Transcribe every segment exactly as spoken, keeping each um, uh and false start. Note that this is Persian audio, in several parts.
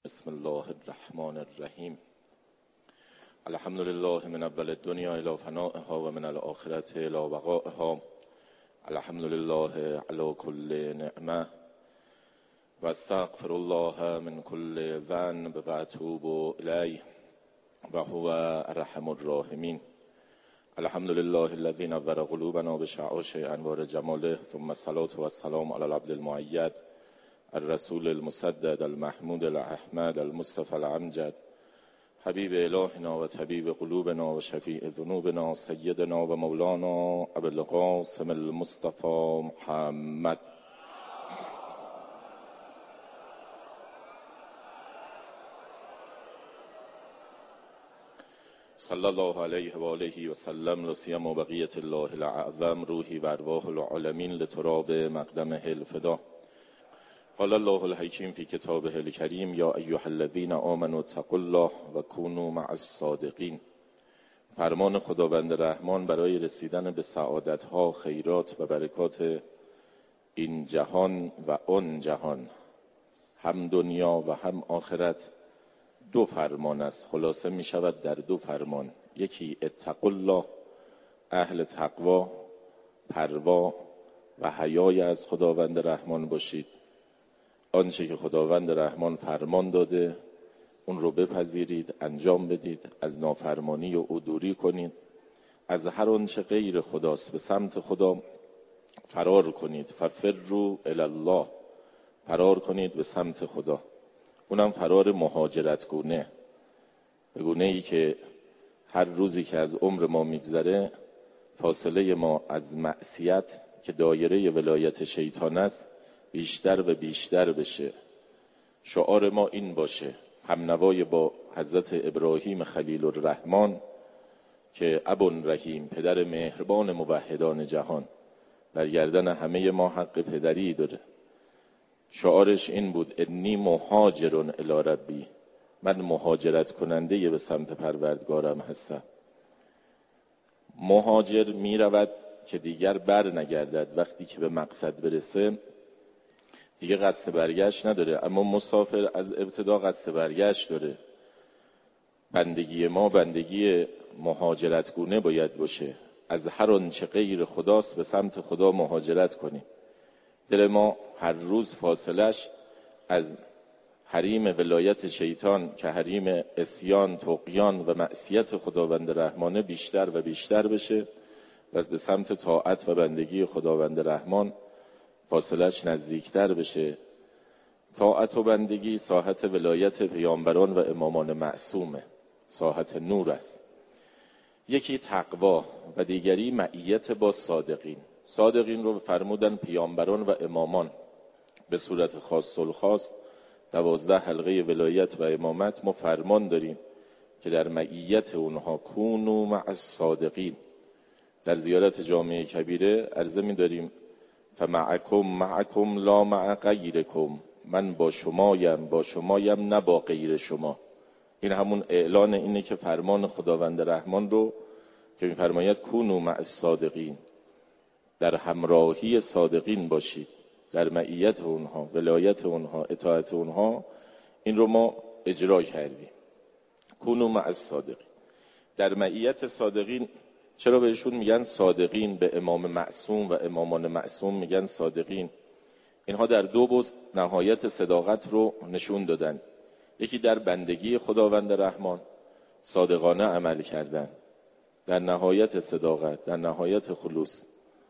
بسم الله الرحمن الرحیم. الحمد لله من اول الدنیا الی فنائها و من الاخرة الی بقائها. الحمد لله علی کل نعمه و استغفر الله من کل ذنب و اتوب الیه و هو ارحم الراحمین. الحمد لله الذی نور قلوبنا بشعاع انوار جماله، ثم الصلاة و السلام علی العبد المؤید الرسول المسدد المحمود الاحمد المصطفى الامجد حبیب الهنا و طبیب قلوبنا و شفیع ذنوبنا سیدنا و مولانا ابو القاسم المصطفى محمد. صلی الله علیه و آله و سلم. لسیما بقیة الله الاعظم روحی و ارواح العالمین لتراب مقدمه الفدا. قال الله الحکیم فی کتابه الکریم یا ایها الذین آمنوا اتقوا الله و کونوا مع الصادقین. فرمان خداوند رحمان برای رسیدن به سعادت‌ها، خیرات و برکات این جهان و آن جهان، هم دنیا و هم آخرت، دو فرمان است. خلاصه می شود در دو فرمان. یکی اتقوا الله، اهل تقوا، پروا و حیای از خداوند رحمان باشید. آنچه که خداوند رحمان فرمان داده اون رو بپذیرید، انجام بدید، از نافرمانی و عدوری کنید، از هر آنچه غیر خداست به سمت خدا فرار کنید. ففروا الی الله، فرار کنید به سمت خدا. اونم فرار مهاجرت گونه، به گونه ای که هر روزی که از عمر ما میگذره فاصله ما از معصیت که دایره ولایت شیطان است بیشتر و بیشتر بشه. شعار ما این باشه، هم نوای با حضرت ابراهیم خلیل الرحمن که ابو رحیم، پدر مهربان موحدان جهان، بر گردن همه ما حق پدری داره. شعارش این بود انی مهاجر الی ربی، من مهاجرت کننده به سمت پروردگارم هستم. مهاجر می رود که دیگر بر نگردد. وقتی که به مقصد برسه دیگه قصد برگشت نداره. اما مسافر از ابتدا قصد برگشت داره. بندگی ما بندگی مهاجرت گونه باید باشه، از هر آنچه غیر خداست به سمت خدا مهاجرت کنیم. دل ما هر روز فاصلش از حریم ولایت شیطان که حریم عصیان، طغیان و معصیت خداوند رحمانه بیشتر و بیشتر بشه و به سمت طاعت و بندگی خداوند رحمان فاصلش نزدیکتر بشه. طاعت و بندگی ساحت ولایت پیامبران و امامان معصومه، ساحت نور است. یکی تقوا و دیگری معیت با صادقین. صادقین رو فرمودن پیامبران و امامان به صورت خاص الخاص. دوازده حلقه ولایت و امامت ما فرمان داریم که در معیت اونها کونوا مع الصادقین. در زیارت جامع کبیره عرضه می داریم فمعکم معکم لا مع غیرکم، من با شمایم، با شمایم نه با غیر شما. این همون اعلان اینه که فرمان خداوند رحمان رو که می‌فرماید کونوا مع الصادقین، در همراهی صادقین باشید، در معیت اونها، ولایت اونها، اطاعت اونها. این رو ما اجرا کردیم. کونوا مع الصادقین، در معیت صادقین. چرا بهشون میگن صادقین؟ به امام معصوم و امامان معصوم میگن صادقین. اینها در دو بعد نهایت صداقت رو نشون دادن. یکی در بندگی خداوند رحمان صادقانه عمل کردن، در نهایت صداقت، در نهایت خلوص،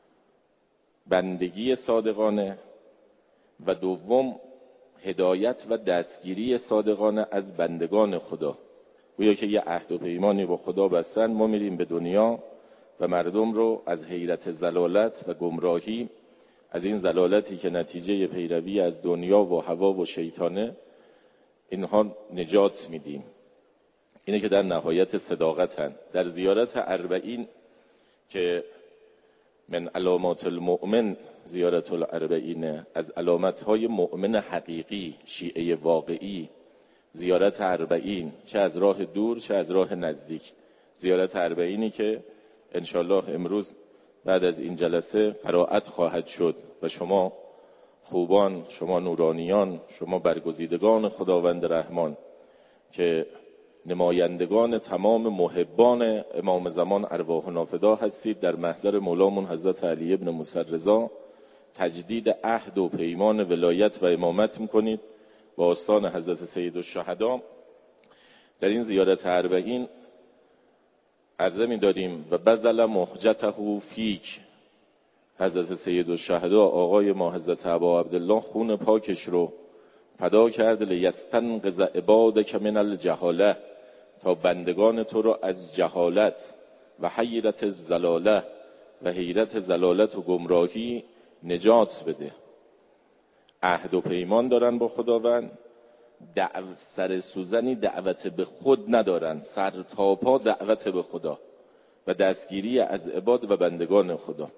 بندگی صادقانه. و دوم هدایت و دستگیری صادقانه از بندگان خدا. گویا که یه عهد و پیمانی با خدا بستن، ما میریم به دنیا و مردم رو از حیرت زلالت و گمراهی، از این زلالتی که نتیجه پیروی از دنیا و هوا و شیطانه، اینها نجات میدیم. اینه که در نهایت صداقتن. در زیارت اربعین که من علامات المؤمن زیارت الاربعین، از علامت‌های مؤمن حقیقی، شیعه واقعی، زیارت اربعین، چه از راه دور چه از راه نزدیک. زیارت اربعینی که انشالله امروز بعد از این جلسه قرائت خواهد شد و شما خوبان، شما نورانیان، شما برگزیدگان خداوند رحمان که نمایندگان تمام محبان امام زمان ارواحنا فدا هستید، در محضر مولامون حضرت علی ابن موسی رضا تجدید عهد و پیمان ولایت و امامت میکنید با آستان حضرت سید الشهدا. در این زیارت اربعین عرضه می‌داریم و بذل مهجته فیک، حضرت سید الشهدا آقای ما حضرت ابا عبدالله خون پاکش رو فدا کرد لیستنقذ عبادک من الجهاله، تا بندگان تو رو از جهالت و حیرت الضلاله و حیرت ضلالت و گمراهی نجات بده. عهد و پیمان دارن با خداوند، دعو سر سوزنی دعوت به خود ندارن، سر تا پا دعوت به خدا و دستگیری از عباد و بندگان خدا.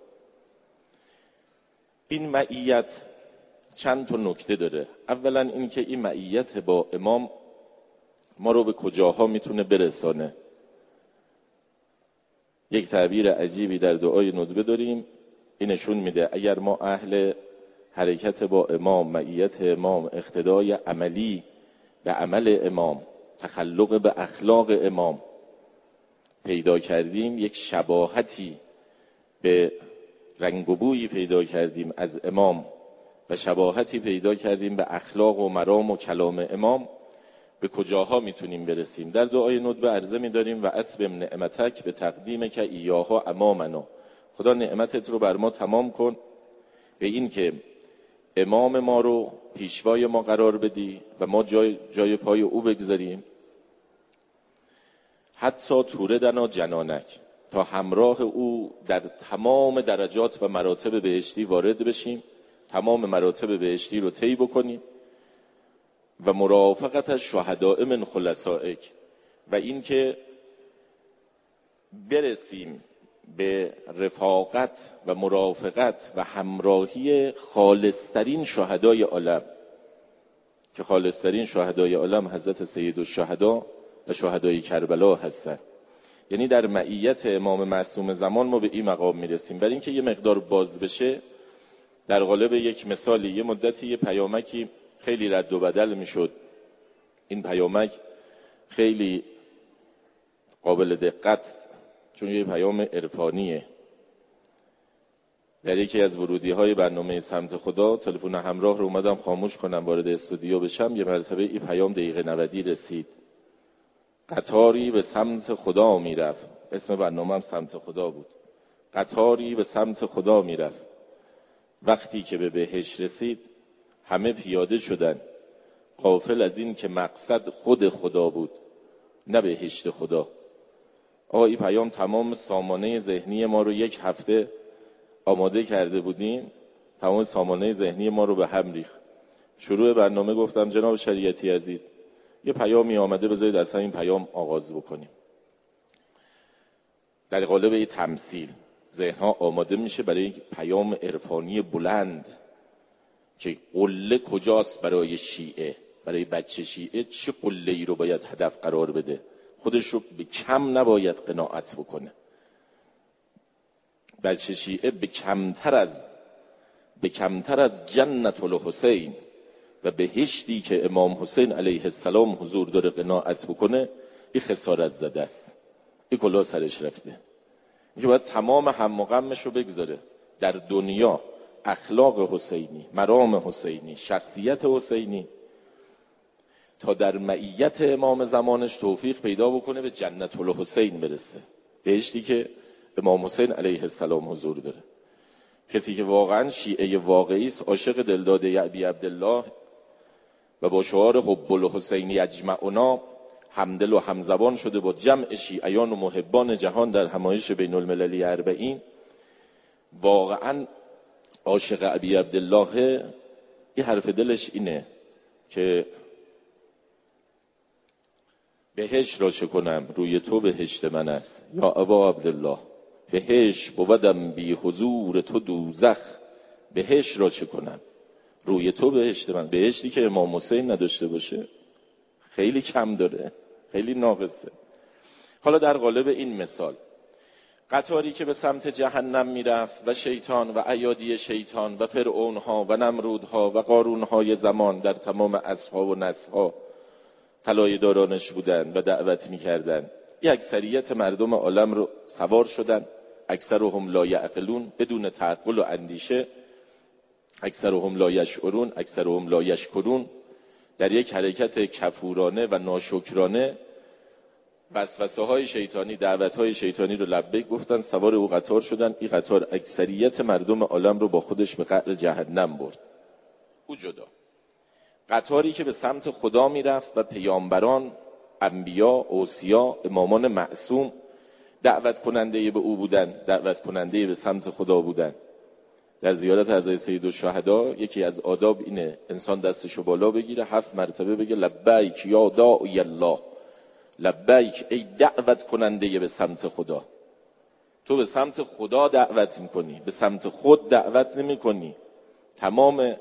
این معیت چند تا نکته داره. اولا این که این معیت با امام ما رو به کجاها میتونه برسانه. یک تعبیر عجیبی در دعای ندبه داریم، این نشون میده اگر ما اهل حرکت با امام، معیت امام، اقتدای عملی به عمل امام، تخلق به اخلاق امام پیدا کردیم، یک شباهتی به رنگ و بویی پیدا کردیم از امام و شباهتی پیدا کردیم به اخلاق و مرام و کلام امام، به کجاها میتونیم برسیم؟ در دعای ندبه عرضه میداریم و اتمم نعمتک به تقدیم که ایاها امامنا، خدا نعمتت رو بر ما تمام کن به این که امام ما رو پیشوای ما قرار بدی و ما جای, جای پای او بگذاریم. حتی توردنا جنانک، تا همراه او در تمام درجات و مراتب بهشتی وارد بشیم، تمام مراتب بهشتی رو طی بکنیم و مرافقت از شهداء من خلصائک، و این که برسیم به رفاقت و مرافقت و همراهی خالصترین شهدای عالم، که خالصترین شهدای عالم حضرت سید الشهدا و شهدای کربلا هستند. یعنی در معیت امام معصوم زمان ما به این مقام میرسیم. برای اینکه یه مقدار باز بشه، در قالب یک مثالی، یه مدتی یه پیامکی خیلی رد و بدل میشد. این پیامک خیلی قابل دقت، چون یه پیام عرفانیه. در یکی از ورودی های برنامه سمت خدا تلفن همراه رو اومدم خاموش کنم وارد استودیو بشم، یه مرتبه این پیام دقیقه نودی رسید. قطاری به سمت خدا میرفت، اسم برنامه هم سمت خدا بود. قطاری به سمت خدا میرفت، وقتی که به بهشت رسید همه پیاده شدن، غافل از این که مقصد خود خدا بود نه بهشت خدا. آقا این پیام تمام سامانه ذهنی ما رو یک هفته آماده کرده بودیم، تمام سامانه ذهنی ما رو به هم ریخت. شروع برنامه گفتم جناب شریعتی عزیز یه پیامی آمده، بذارید از این پیام آغاز بکنیم. در قالب این تمثیل ذهنها آماده میشه برای یک پیام عرفانی بلند که قله کجاست برای شیعه، برای بچه شیعه چه قله‌ای رو باید هدف قرار بده، خودش رو به کم نباید قناعت بکنه. بچه شیعه به کمتر از به کمتر از جنت الحسین و بهشتی که امام حسین علیه السلام حضور داره قناعت بکنه، این خسارت زده است، این کلاه سرش رفته. این که باید تمام هم و غمش رو بگذاره در دنیا، اخلاق حسینی، مرام حسینی، شخصیت حسینی، تا در معیت امام زمانش توفیق پیدا بکنه به جنت الحسین برسه، بهشتی که امام حسین علیه السلام حضور داره. کسی که واقعا شیعه واقعی است، عاشق دلداده ابی عبدالله و با شعار حب الحسین یجمعنا همدل و همزبان شده با جمع شیعیان و محبان جهان در همایش بین المللی اربعین، واقعا عاشق ابی عبدالله، این حرف دلش اینه که بهشت را چه کنم روی تو بهشت من است، یا ابا عبدالله بهشت بودم بی حضور تو دوزخ، بهشت را چه کنم روی تو بهشت من. بهشتی که امام حسین نداشته باشه خیلی کم داره، خیلی ناقصه. حالا در قالب این مثال، قطاری که به سمت جهنم میرفت و شیطان و ایادی شیطان و فرعونها و نمرودها و قارونهای زمان در تمام عصرها و نسلها طلایه دارانش بودن و دعوت میکردن. یک اکثریت مردم عالم رو سوار شدن، اکثرهم لا یعقلون، بدون تعقل و اندیشه، اکثرهم لا یشعرون، اکثرهم لا یشکرون، در یک حرکت کفورانه و ناشکرانه وسوسه های شیطانی، دعوت های شیطانی رو لبیک گفتن، سوار او قطار شدن. این قطار اکثریت مردم عالم رو با خودش به قعر جهنم برد. او جدا. قطاری که به سمت خدا میرفت و پیامبران، انبیا، اوصیا، امامان معصوم دعوت کننده به او بودن، دعوت کننده به سمت خدا بودن. در زیارت حضرت سیدالشهدا یکی از آداب اینه انسان دستشو بالا بگیره، هفت مرتبه بگه لبیک یا داعی الله، لبیک ای دعوت کننده به سمت خدا. تو به سمت خدا دعوت میکنی، به سمت خود دعوت نمیکنی. تمام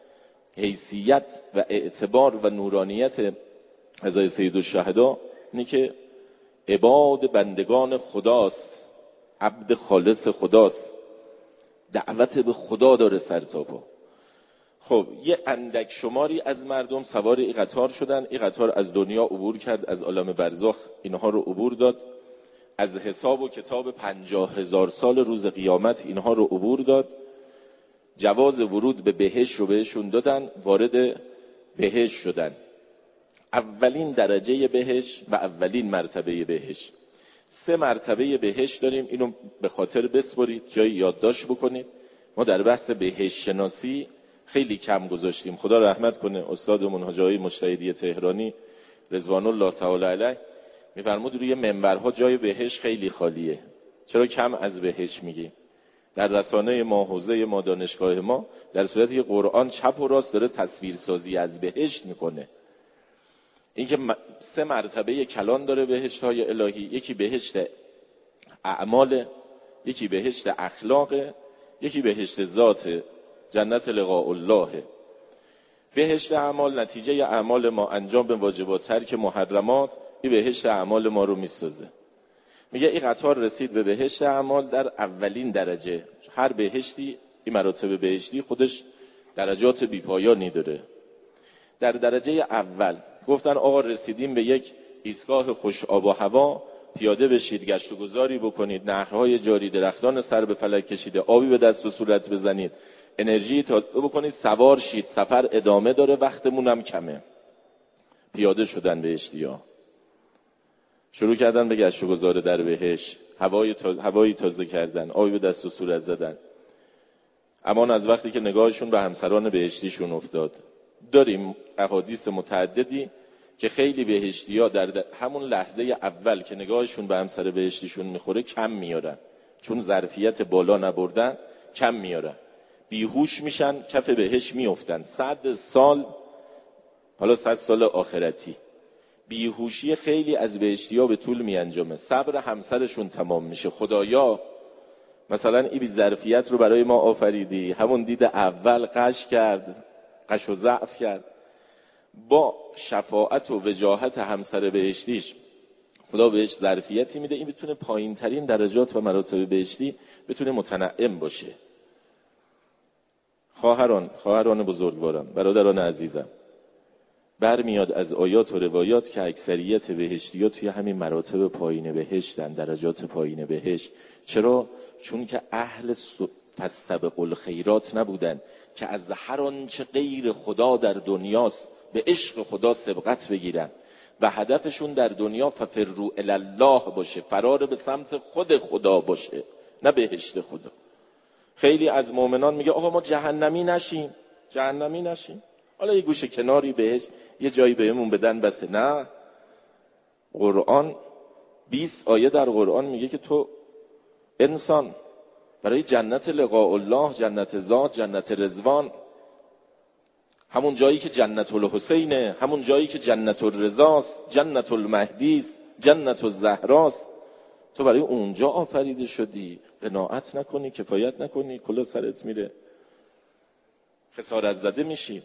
حیثیت و اعتبار و نورانیت حضرت سیدالشهدا اینه که عباد بندگان خداست، عبد خالص خداست، دعوت به خدا داره سرتاپا. خب یه اندک شماری از مردم سوار این قطار شدن. این قطار از دنیا عبور کرد، از عالم برزخ اینها رو عبور داد، از حساب و کتاب پنجاه هزار سال روز قیامت اینها رو عبور داد. جواز ورود به بهشت رو بهشون دادن، وارد بهشت شدن. اولین درجه بهشت و اولین مرتبه بهشت. سه مرتبه بهشت داریم، اینو به خاطر بسپرید، جای یادداشت بکنید. ما در بحث بهشت شناسی خیلی کم گذاشتیم. خدا رحمت کنه استادمون حاجی آقای مجتهدی تهرانی رضوان الله تعالی علیه میفرمود روی منبرها جای بهشت خیلی خالیه، چرا کم از بهشت میگی؟ در رسانه ما، حوزه ما، دانشگاه ما، در صورتی که قرآن چپ و راست داره تصویرسازی از بهشت میکنه. اینکه سه مرتبه کلان داره بهشت های الهی، یکی بهشت اعمال، یکی بهشت اخلاق، یکی بهشت ذات، جنت لقاء الله. بهشت اعمال نتیجه اعمال ما، انجام واجبات، ترک محرمات، این بهشت اعمال ما رو میسازه. میگه این قطار رسید به بهشت اعمال در اولین درجه. هر بهشتی، این مراتب بهشتی خودش درجات بیپایانی داره. در درجه اول گفتن آقا رسیدیم به یک ایستگاه خوش آب و هوا، پیاده بشید، گشت و گذاری بکنید، نهرهای جاری، درختان سر به فلک کشیده، آبی به دست و صورت بزنید، انرژی تا بکنید، سوار شید، سفر ادامه داره، وقتمون هم کمه. پیاده شدن بهشتیا، شروع کردن به گشت و گذار در بهشت، هوای تازه، هوایی تازه کردن، آبی به دست و صورت زدن. امان از وقتی که نگاهشون به همسران بهشتیشون افتاد. داریم احادیث متعددی که خیلی بهشتی‌ها در همون لحظه اول که نگاهشون به همسر بهشتیشون میخوره کم میارن، چون ظرفیت بالا نبردن کم میارن، بیهوش میشن، کف بهشت میافتن. صد سال، حالا صد سال آخرتی، بیهوشی خیلی از بهشتی‌ها به طول میانجامه، صبر همسرشون تمام میشه. خدایا مثلا این بی ظرفیت رو برای ما آفریدی، همون دید اول قش کرد، قش و ضعف کرد. با شفاعت و وجاهت همسر بهشتیش خدا بهش ظرفیتی میده، این بتونه پایین ترین درجات و مراتب بهشتی بتونه متنعم باشه. خواهران، خواهران بزرگوارم، برادران عزیزم، برمیاد از آیات و روایات که اکثریت بهشتی‌ها توی همین مراتب پایین بهشتن، درجات پایین بهشت. چرا؟ چون که اهل فاستبقوا الخیرات نبودن که از هر آنچه غیر خدا در دنیاست به عشق خدا سبقت بگیرن و هدفشون در دنیا ففروا الی الله باشه، فرار به سمت خود خدا باشه، نه بهشت خدا. خیلی از مؤمنان میگه آقا ما جهنمی نشیم، جهنمی نشیم، حالا یه گوشه کناری بهش یه جایی بهمون بدن بسه. نه، قرآن بیست آیه در قرآن میگه که تو انسان برای جنت لقاء الله، جنت ذات، جنت رضوان، همون جایی که جنت الحسینه، همون جایی که جنت الرضاست، جنت المهدیست، جنت الزهراست، تو برای اونجا آفریده شدی. قناعت نکنی، کفایت نکنی، کلا سرت میره، خسارت زده میشی.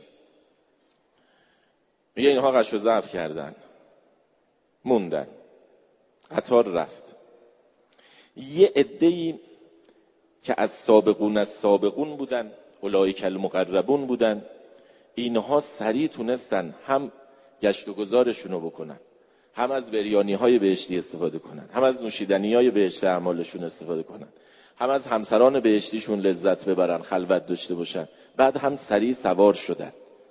میگه اینها قش و ضعف کردن، موندن، قطار رفت. یه عده‌ای که از سابقون از سابقون بودن، اولئک المقربون بودن، اینها سریع تونستن هم گشت و گذارشون رو بکنن، هم از بریانی های بهشتی استفاده کنن، هم از نوشیدنی های بهشت اعمالشون استفاده کنن، هم از همسران بهشتیشون لذت ببرن، خلوت داشته باشن، بعد هم سریع سوار شدن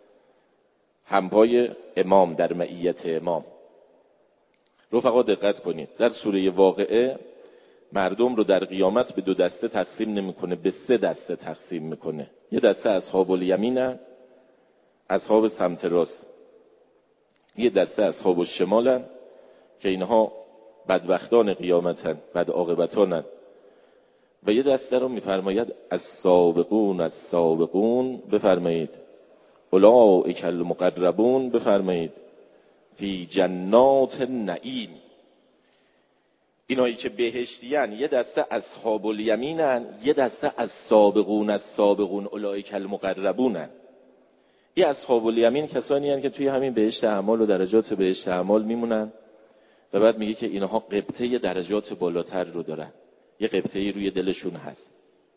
همپای امام در معیت امام. رفقا دقت کنید، در سوره واقعه مردم رو در قیامت به دو دسته تقسیم نمیکنه، به سه دسته تقسیم میکنه. یه دسته اصحاب الیمینن، اصحاب سمت راست. یه دسته اصحاب الشمالن که اینها بدبختان قیامتن، بد عاقبتانن. و یه دسته رو میفرماید از سابقون از سابقون بفرمایید، اولئک المقربون بفرمایید، فی جنات النعیم. اینایی که بهشتیان یه دسته اصحاب الیمینن، یه دسته از سابقون از سابقون اولئک المقربونن. این اصحاب الیمین کسانی هستند که توی همین بهشت اعمال و درجات بهشت اعمال میمونن و بعد میگه که اینها قبطه درجات بالاتر رو دارن. یه قبطه‌ای روی دلشون هست.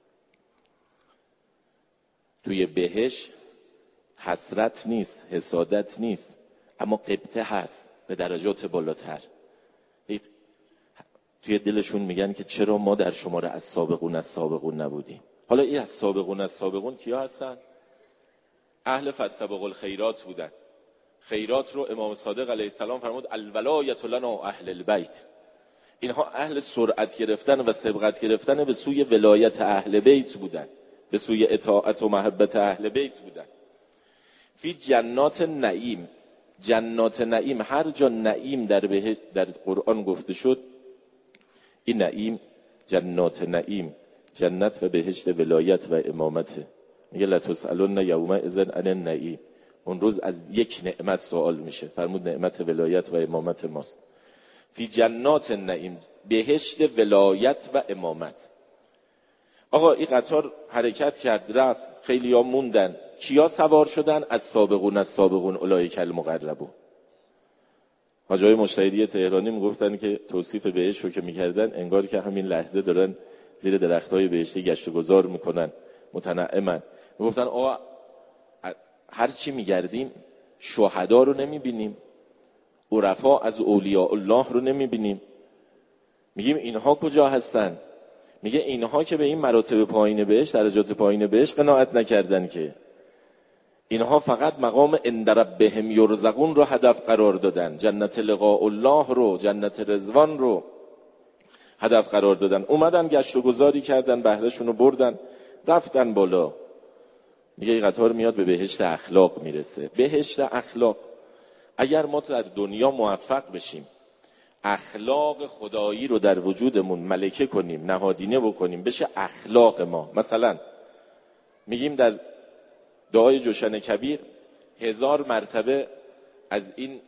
توی بهشت حسرت نیست، حسادت نیست، اما قبطه هست به درجات بالاتر. توی دلشون میگن که چرا ما در شماره از سابقون از سابقون نبودیم. حالا این از سابقون از سابقون کیا هستن؟ اهل فاستبقوا الخیرات بودن. خیرات رو امام صادق علیه السلام فرمود الولایت لنا اهل البیت. اینها اهل سرعت گرفتن و سبقت گرفتن به سوی ولایت اهل بیت بودن، به سوی اطاعت و محبت اهل بیت بودن. فی جنات نعیم. جنات نعیم، هر جا نعیم در بهشت در قرآن گفته شد، این نعیم جنات نعیم، جنت و بهشت ولایت و امامته. میگه لتسألن یومئذ عن النعیم. اون روز از یک نعمت سوال میشه، فرمود نعمت ولایت و امامت ماست. فی جنات النعیم، بهشت ولایت و امامت. آقا این قطار حرکت کرد رفت، خیلی ها موندن. کیا سوار شدن؟ از سابقون از سابقون اولئک المقربون. حاجای مجتهدی تهرانی میگفتن که توصیف بهشت رو که میکردن انگار که همین لحظه دارن زیر درختای بهشتی گشت و گذار میکنن، متنعمن. میگفتن آقا هر چی میگردیم شهدا رو نمیبینیم، عرفا از اولیاء الله رو نمیبینیم. میگیم اینها کجا هستن؟ میگه اینها که به این مراتب پایین بهشت، درجات پایین بهشت قناعت نکردن، که اینها فقط مقام عند ربهم یرزقون رو هدف قرار دادن، جنت لقاء الله رو، جنت رضوان رو هدف قرار دادن. اومدن گشت و گذاری کردن، بهرهشون رو بردن، رفتن بالا. میگه این قطار میاد به بهشت اخلاق میرسه. بهشت اخلاق، اگر ما در دنیا موفق بشیم اخلاق خدایی رو در وجودمون ملکه کنیم، نهادینه بکنیم، بشه اخلاق ما. مثلا میگیم در دعای جوشن کبیر هزار مرتبه از این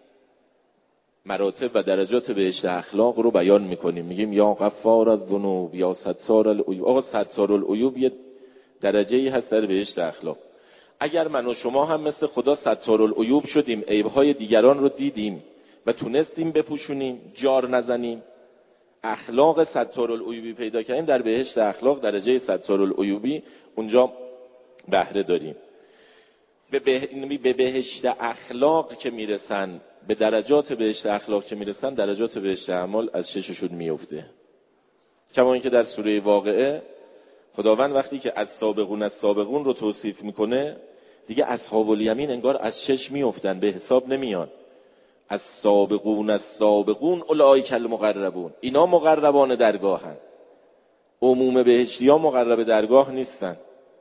مراتب و درجات بهشت اخلاق رو بیان میکنیم. میگیم یا غفار الذنوب، یا ستار العیوب. آقا ستار العیوب یه درجه‌ای هست در بهشت اخلاق. اگر من و شما هم مثل خدا ستار العیوب شدیم، عیب‌های دیگران رو دیدیم و تونستیم بپوشونیم، جار نزنیم، اخلاق ستار العیوبی پیدا کردیم، در بهشت اخلاق درجه ستار العیوبی اونجا بهره داریم. به, به, به بهشت اخلاق که میرسن، به درجات بهشت اخلاق که میرسن، درجات بهشت اعمال از شششون میفته. کما اینکه در سوره واقعه خداوند وقتی که از سابقون از سابقون رو توصیف میکنه، دیگه اصحاب الیمین انگار از شش میافتن، به حساب نمیان. از سابقون از سابقون اولئک المقربون. اینا مقربان درگاهن. عموم بهشتی ها مقرب درگاه نیستن.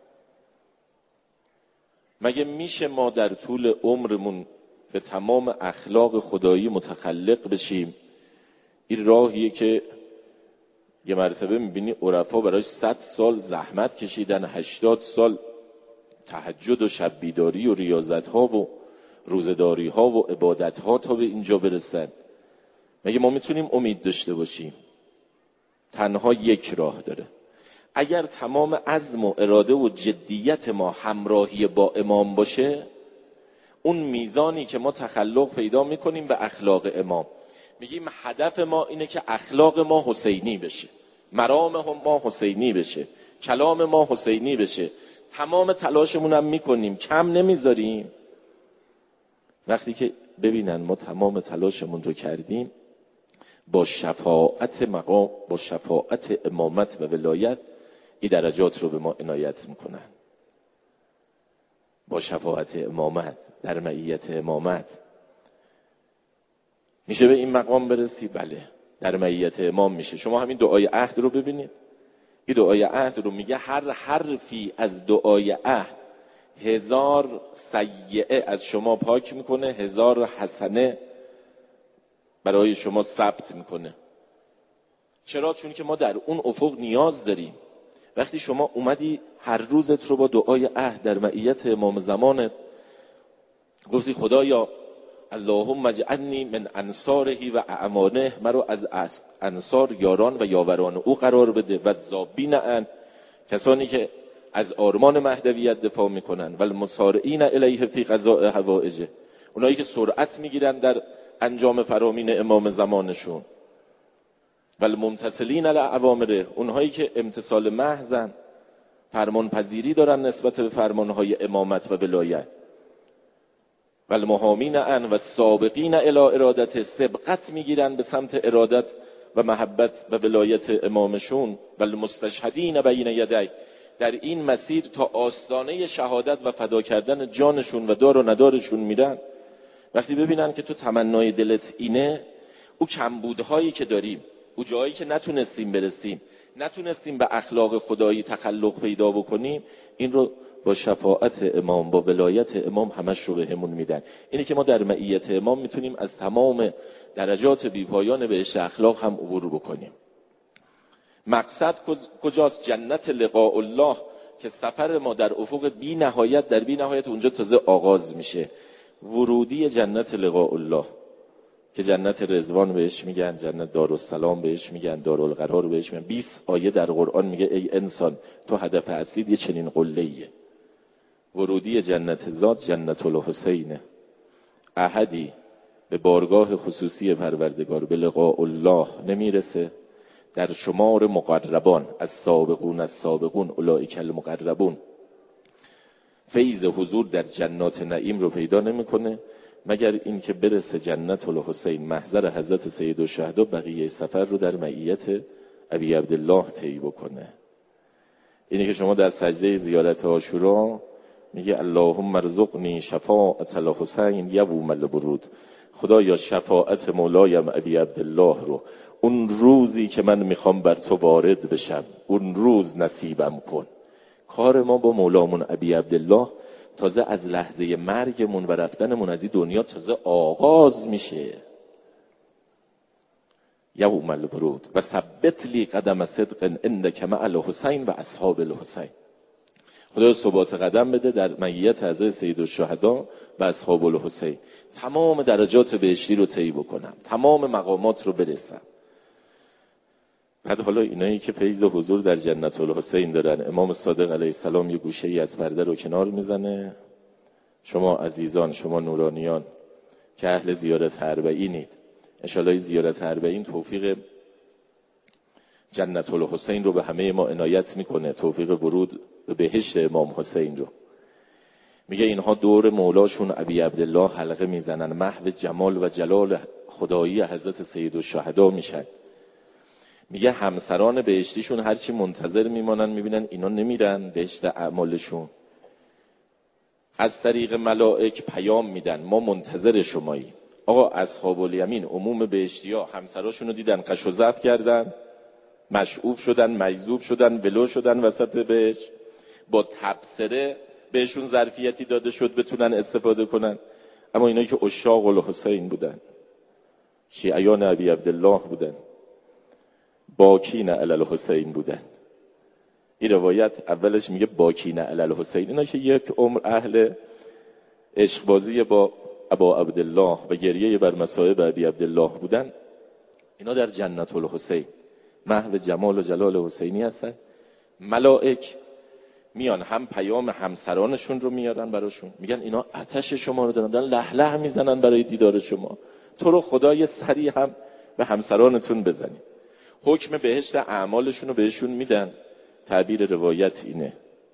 مگه میشه ما در طول عمرمون به تمام اخلاق خدایی متخلق بشیم؟ این راهیه که یه مرتبه میبینی عرفا براش صد سال زحمت کشیدن، هشتاد سال تهجد و شب بیداری و ریاضت ها و روزداری ها و عبادت ها تا به اینجا برسن. مگه ما میتونیم امید داشته باشیم؟ تنها یک راه داره. اگر تمام عزم و اراده و جدیت ما همراهی با امام باشه، اون میزانی که ما تخلق پیدا میکنیم به اخلاق امام. میگیم هدف ما اینه که اخلاق ما حسینی بشه. مرام ما حسینی بشه، کلام ما حسینی بشه. تمام تلاشمون هم میکنیم، کم نمیذاریم. وقتی که ببینن ما تمام تلاشمون رو کردیم، با شفاعت مقام، با شفاعت امامت و ولایت این درجات رو به ما عنایت میکنن. با شفاعت امامت، در معیت امامت میشه به این مقام برسی. بله، در معیت امام میشه. شما همین دعای عهد رو ببینید. این دعای عهد رو میگه هر حرفی از دعای عهد هزار سیئه از شما پاک میکنه، هزار حسنه برای شما ثبت میکنه. چرا؟ چون که ما در اون افق نیاز داریم. وقتی شما اومدی هر روزت رو با دعای عهد در معیت امام زمانت گفتی خدایا اللهم اجعلنی من انصاره و اعوانه، مرا از انصار یاران و یاوران او قرار بده، و ذابین ان، کسانی که از آرمان مهدویت دفاع میکنن، و المسارعین الیه فی قضاء حوائجه، اونایی که سرعت میگیرن در انجام فرامین امام زمانشون، و الممتثلین لاوامره، اونهایی که امتثال محضن، فرمان پذیری دارن نسبت به فرمانهای امامت و ولایت، و المحامین ان و السابقین الی ارادت، سبقت میگیرن به سمت ارادت و محبت و ولایت امامشون، و المستشهدین بین یدی، در این مسیر تا آستانه شهادت و فدا کردن جانشون و دار و ندارشون میرن. وقتی ببینن که تو تمنای دلت اینه، او کمبودهایی که داریم، او جایی که نتونستیم برسیم، نتونستیم به اخلاق خدایی تخلق پیدا بکنیم، این رو با شفاعت امام، با ولایت امام همش رو به همون میدن. اینه که ما در معیت امام میتونیم از تمام درجات بیپایان بهشت اخلاق هم عبور بکنیم. مقصد کجاست؟ جنت لقاء الله، که سفر ما در افق بی نهایت، در بی نهایت اونجا تازه آغاز میشه. ورودی جنت لقاء الله که جنت رضوان بهش میگن، جنت دارالسلام بهش میگن، دارالقرار بهش میگن. بیست آیه در قرآن میگه ای انسان تو هدف اصلیت یه چنین قله‌ایه. ورودی جنت ذات جنت الحسینه. احدی به بارگاه خصوصی پروردگار به لقاء الله نمیرسه، در شمار مقربان، از سابقون از سابقون اولئک المقربون، فیض حضور در جنات نعیم رو پیدا نمیکنه مگر این که برسه جنت الحسین، محضر حضرت سید الشهدا، بقیه سفر رو در معیت ابی عبدالله طی بکنه. اینه که شما در سجده زیارت عاشورا میگه اللهم ارزقنی شفاعت الحسین یوم الورود، خدایا شفاعت مولایم ابی عبدالله رو اون روزی که من میخوام بر تو وارد بشم، اون روز نصیبم کن. کار ما با مولامون ابی عبدالله تازه از لحظه مرگمون و رفتنمون از این دنیا تازه آغاز میشه. یوم الورود و ثبت لی قدم صدق انک مع الحسین و اصحاب الحسین، خدا ثبات قدم بده در معیت حضرت سید الشهدا و اصحاب الحسین، تمام درجات بهشتی رو طی بکنم، تمام مقامات رو برسم. بعد حالا اینایی که فیض حضور در جنت الحسین دارن، امام صادق علیه السلام یه گوشه ای از پرده رو کنار میزنه. شما عزیزان، شما نورانیان که اهل زیارت اربعینید، انشالله زیارت اربعین توفیق جنت الحسین رو به همه ما عنایت میکنه، توفیق ورود به بهشت امام حسین رو. میگه اینها دور مولاشون ابی عبدالله حلقه میزنن، محو جمال و جلال خدایی حضرت سید الشهدا میشن. میگه همسران بهشتیشون هرچی منتظر میمانن، میبینن اینا نمیرن بهشت اعمالشون، از طریق ملائک پیام میدن ما منتظر شماییم. آقا اصحاب الیمین عموم بهشتیا همسراشون رو دیدن قش و زف کردن، مشعوب شدن، مجذوب شدن، ولو شدن وسط بهشت، با تبصره بهشون ظرفیتی داده شد بتونن استفاده کنن. اما اینایی که عشاق الحسین بودن، شیعیان ابی عبدالله بودن، باکین علی الحسین بودن. این روایت اولش میگه باکین علی الحسین، اینا که یک عمر اهل عشقبازی با ابا عبدالله و گریه بر مصائب ابی عبدالله بودن، اینا در جنت الحسین محو جمال و جلال حسینی هستن. ملائک میان هم پیام همسرانشون رو میارن براشون، میگن اینا آتش شما رو دارن، دارن له له میزنن برای دیدار شما، تو رو خدای سری هم به همسرانتون بزنید. حکم بهشت اعمالشون رو بهشون میدن. تعبیر روایت اینه،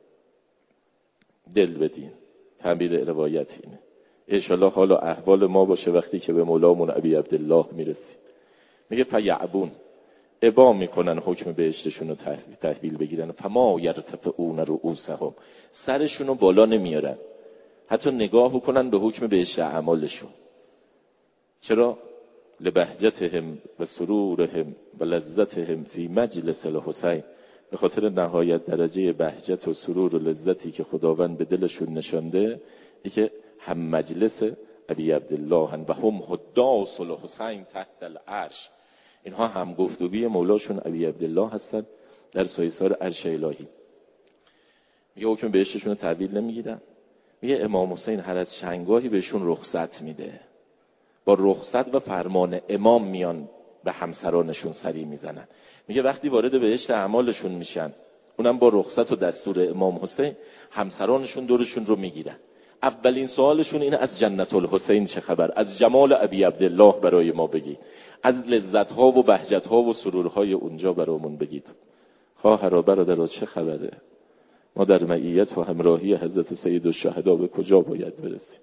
دل بدین، تعبیر روایت اینه. انشالله حال و احوال ما باشه وقتی که به مولامون ابی عبدالله میرسیم. میگه فیعبون، ابا میکنن حکم بهشتشون رو تحویل بگیرن. فما یرتفعون رؤوسهم، سرشون رو بالا نمیارن، حتی نگاه بکنن به حکم بهشت اعمالشون. چرا؟ لبهجتهم و سرورهم و لذتهم فی مجلس الحسین، به خاطر نهایت درجه بهجت و سرور و لذتی که خداوند به دلشون نشانده، ای که هم مجلس ابی عبدالله و هم حداث الحسین تحت العرش، اینها هم گفتگوی مولاشون ابی عبدالله هستن در سایسار عرش الهی. میگه حکم بهشتشون رو تحویل نمیگیرن. میگه امام حسین هر از چنگاهی بهشون رخصت میده، با رخصت و فرمان امام میان به همسرانشون سری میزنن. میگه وقتی وارد بهشت اعمالشون میشن، اونم با رخصت و دستور امام حسین، همسرانشون دورشون رو میگیرن. اولین سوالشون اینه از جنت الحسین چه خبر؟ از جمال ابی عبدالله برای ما بگید، از لذت‌ها و بهجت‌ها و سرورهای اونجا برامون بگید. خواهرا برادرها چه خبره؟ ما در معیت و همراهی حضرت سید الشهدا به کجا باید برسیم؟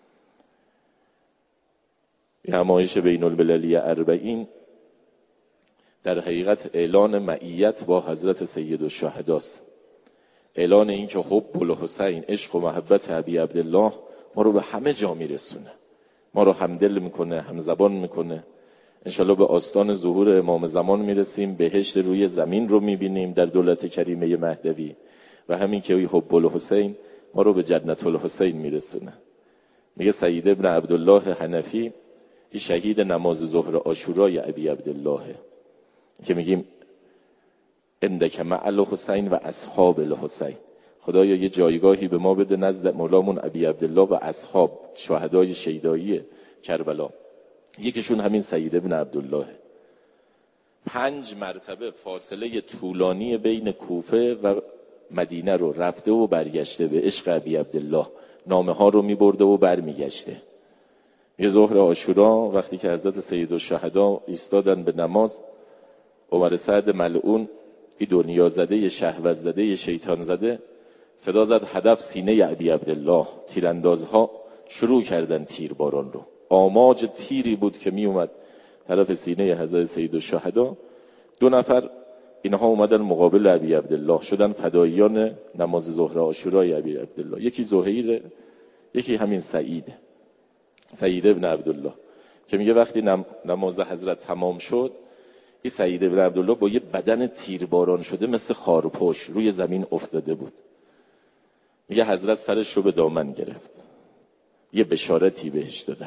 همایش بین المللی اربعین در حقیقت اعلان معیت با حضرت سید الشهداست، اعلان این که حب الحسین، عشق و محبت ابی عبدالله ما رو به همه جا میرسونه، ما رو همدل میکنه، همزبان میکنه. انشالله به آستان ظهور امام زمان میرسیم، بهشت روی زمین رو میبینیم در دولت کریمه مهدوی، و همین که حب الحسین ما رو به جنت الحسین میرسونه. میگه سید ابن عبدالله حنفی، این شهید نماز ظهر عاشورای ابی عبدالله، که میگیم اندک مع الحسین و اصحاب الحسین، خدایا یه جایگاهی به ما بده نزد مولامون ابی عبدالله و اصحاب شهدای شیدایی کربلا. یکیشون همین سید ابن عبدالله. پنج مرتبه فاصله طولانی بین کوفه و مدینه رو رفته و برگشته به عشق ابی عبدالله، نامه ها رو میبرده و برمیگشته. یه ظهر عاشورا وقتی که حضرت سید الشهدا ایستادن به نماز، عمر سعد ملعون، این دنیا زده، شهوت زده، شیطان زده، صدا زد هدف سینه ابی عبدالله. تیراندازها شروع کردن تیرباران رو. آماج تیری بود که می اومد طرف سینه حضرت سید الشهدا. دو نفر اینها اومدن مقابل ابی عبدالله، شدن فداییان نماز ظهر عاشورای ابی عبدالله. یکی زهیر، یکی همین سعید، سعید ابن عبدالله، که میگه وقتی نماز حضرت تمام شد، این سعید ابن عبدالله با یه بدن تیرباران شده مثل خارپوش روی زمین افتاده بود. میگه حضرت سرش رو به دامن گرفت، یه بشارتی بهش دادن.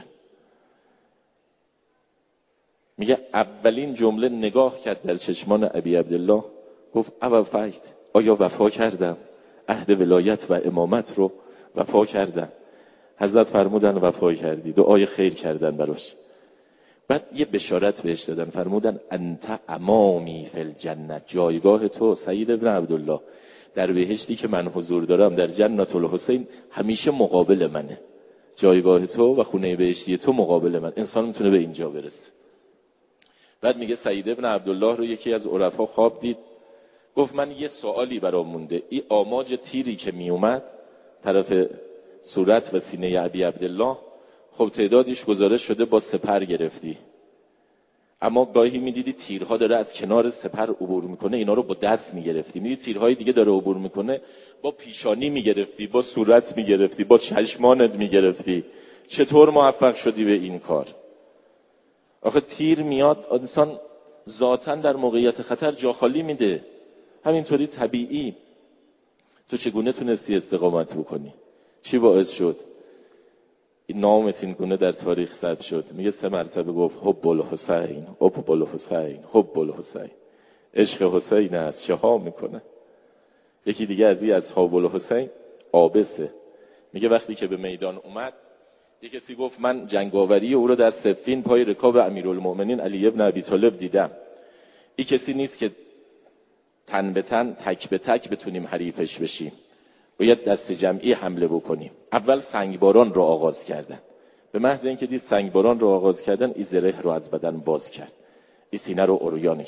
میگه اولین جمله نگاه کرد در چشمان ابی عبدالله، گفت او فایت، آیا وفا کردم؟ عهد ولایت و امامت رو وفا کردم. حضرت فرمودن وفا کردی، دعای خیر کردن براش. بعد یه بشارت بهش دادن، فرمودن انت امامی فی الجنه، جایگاه تو سعید ابن عبدالله در بهشتی که من حضور دارم در جنت الحسین همیشه مقابل منه. جایگاه تو و خونه بهشتی تو مقابل من، انسان میتونه به اینجا برسه. بعد میگه سعید ابن عبدالله رو یکی از عرفا خواب دید، گفت من یه سوالی برام مونده، این آماج تیری که میومد طرف صورت و سینه ابی عبدالله، خب تعدادیش گزارش شده با سپر گرفتی، اما گاهی میدیدی تیرها داره از کنار سپر عبور میکنه، اینا رو با دست میگرفتی. میدیدی تیرهای دیگه داره عبور میکنه، با پیشانی میگرفتی، با صورت میگرفتی، با چشمانت میگرفتی. چطور موفق شدی به این کار؟ آخه تیر میاد، انسان ذاتاً در موقعیت خطر جا خالی میده، همینطوری طبیعی. تو چگونه تونستی استقامت بکنی؟ چی باعث شد این نامت این گونه در تاریخ ثبت شد؟ میگه سه مرتبه گفت حب الحسین، حب الحسین، حب الحسین، عشق حسین است چه ها میکنه. یکی دیگه از این اصحاب الحسین عابسه، میگه وقتی که به میدان اومد، یه کسی گفت من جنگاوری او رو در صفین پای رکاب امیرالمؤمنین علی ابن ابی طالب دیدم. این کسی نیست که تن به تن، تک به تک بتونیم حریفش بشیم، باید دست جمعی حمله بکنیم. اول سنگباران رو آغاز کردن، به محض اینکه دید سنگباران رو آغاز کردن، این زره رو از بدن باز کرد، این سینه رو عریان کرد،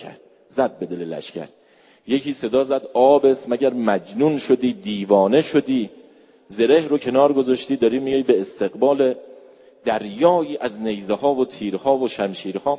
زد به دل لشکر. یکی صدا زد آبس مگر مجنون شدی، دیوانه شدی، زره رو کنار گذاشتی داری میای به استقبال دریایی از نیزه ها و تیرها و شمشیرها.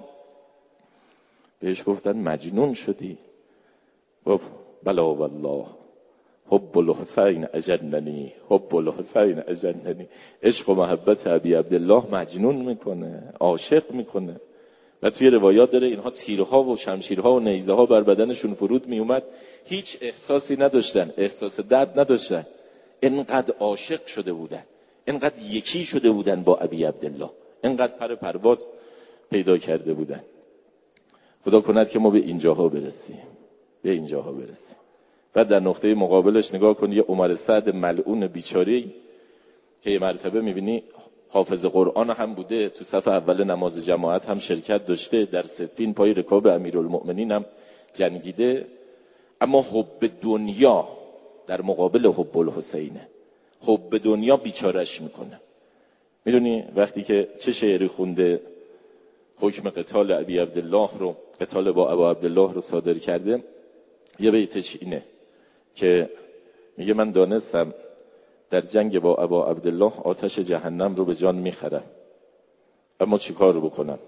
بهش گفتن مجنون شدی. گفت بلا والله حب الحسین اجننی، حب الحسین اجننی. عشق و محبت ابی عبدالله مجنون میکنه، عاشق میکنه. و توی روایات داره اینها تیرها و شمشیرها و نیزه ها بر بدنشون فرود میومد، هیچ احساسی نداشتن، احساس درد نداشتن، اینقدر عاشق شده بودن، اینقدر یکی شده بودن با ابی عبدالله، اینقدر پر پرواز پیدا کرده بودن. خدا کند که ما به اینجاها برسیم، به اینجاها برسیم. بعد در نقطه مقابلش نگاه کن، یه عمر سعد ملعون بیچاری که یه مرتبه میبینی حافظ قرآن هم بوده، تو صف اول نماز جماعت هم شرکت داشته، در صفین پای رکاب امیرالمؤمنین هم جنگیده، اما حب دنیا در مقابل حب الحسینه. حب دنیا بیچارش میکنه. میدونی وقتی که چه شعری خونده، حکم قتال ابی عبدالله رو، قتال با ابا عبدالله رو صادر کرده، یه بیتش اینه که میگه من دانستم در جنگ با ابا عبدالله آتش جهنم رو به جان میخرم، اما چی کار رو بکنم؟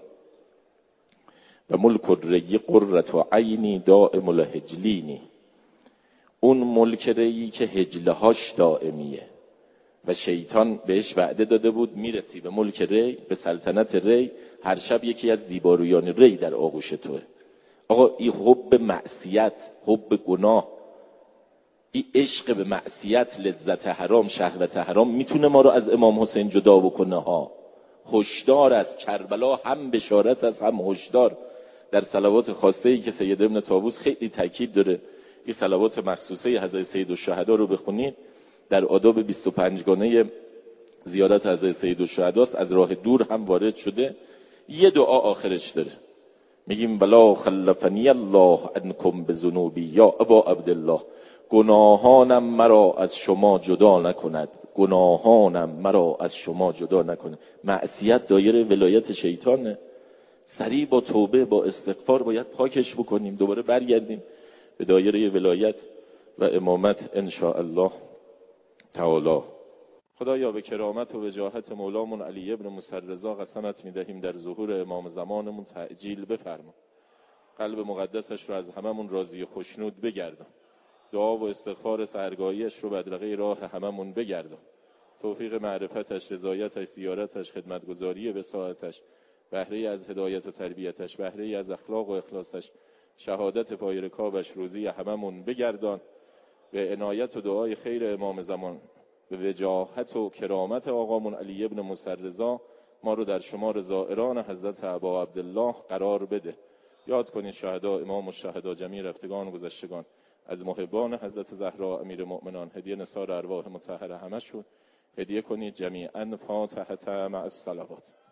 و ملک الری قرة عینی دائم الهجلینی. اون ملک ری که هجله هاش دائمیه و شیطان بهش وعده داده بود میرسی به ملک ری، به سلطنت ری، هر شب یکی از زیبارویان ری در آغوش توه. آقا این حب معصیت، حب گناه، این عشق به معصیت، لذت حرام، شهوت حرام میتونه ما رو از امام حسین جدا بکنه ها. هشدار از کربلا، هم بشارت از هم هشدار. در صلوات خاصه ای که سید ابن طاووس خیلی تاکید داره، این صلوات مخصوصه حضرت سید الشهدا رو بخونید، در آداب بیست و پنج گانه زیارت حضرت سید الشهدا از راه دور هم وارد شده. یه دعا آخرش داره، میگیم ولا خلفنی الله عنکم بذنوبی یا ابا عبدالله، گناهانم مرا از شما جدا نکند، گناهانم مرا از شما جدا نکند. معصیت دایره ولایت شیطانه. سریع با توبه، با استغفار باید پاکش بکنیم، دوباره برگردیم به دایره ولایت و امامت ان شاء الله تعالی. خدایا به کرامت و وجاهت مولامون علی ابن موسی رضا قسمت میدهیم در ظهور امام زمانمون تعجیل بفرما. قلب مقدسش رو از هممون راضی خوشنود بگردان. دعا و استغفار سحرگاهیش رو بدرقه راه هممون بگردان. توفیق معرفتش، رضایتش، زیارتش، خدمتگزاری به ساعتش، بهره از هدایت و تربیتش، بهره از اخلاق و اخلاصش، شهادت پای رکابش روزی هممون بگردان. به عنایت و دعای خیر امام زمان، به وجاهت و کرامت آقامون علی ابن موسی رضا، ما رو در شمار زائران حضرت ابا عبدالله قرار بده. یاد کنید شهدا، امام الشهدا، جمیع رفتگان گذشتگان، از محبان حضرت زهرا امیر مؤمنان، هدیه نثار ارواح مطهره همشون هدیه کنید جمیعاً. فاتحه مع الصلوات.